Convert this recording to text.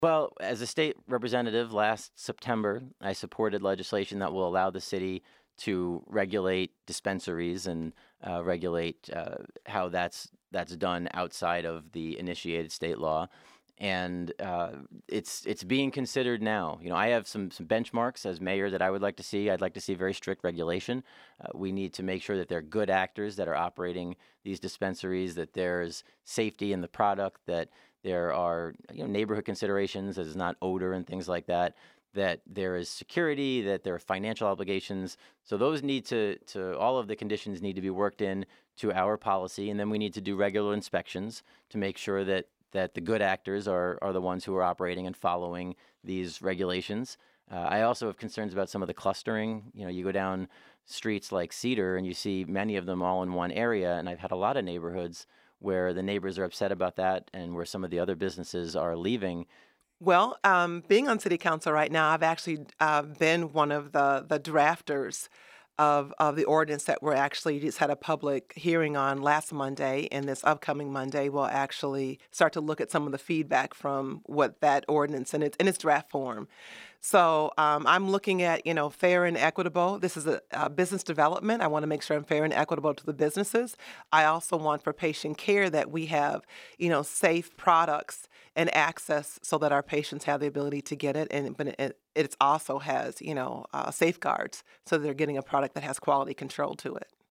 Well, as a state representative last September, I supported legislation that will allow the city to regulate dispensaries and regulate how that's done outside of the initiated state law. And it's being considered now. You know, I have some benchmarks as mayor that I would like to see. I'd like to see very strict regulation. We need to make sure that they're good actors that are operating these dispensaries, that there's safety in the product, that there are neighborhood considerations, as not odor and things like that. That there is security, that there are financial obligations. So those need to all of the conditions need to be worked in to our policy, and then we need to do regular inspections to make sure that the good actors are the ones who are operating and following these regulations. I also have concerns about some of the clustering. You know, you go down streets like Cedar and you see many of them all in one area, and I've had a lot of neighborhoods where the neighbors are upset about that and where some of the other businesses are leaving. Well, being on city council right now, I've actually been one of the drafters of the ordinance that we're actually just had a public hearing on last Monday, and this upcoming Monday we'll actually start to look at some of the feedback from what that ordinance in its draft form. So I'm looking at fair and equitable. This is a business development. I want to make sure I'm fair and equitable to the businesses. I also want for patient care that we have safe products and access so that our patients have the ability to get it, and but it also has safeguards so they're getting a product that has quality control to it.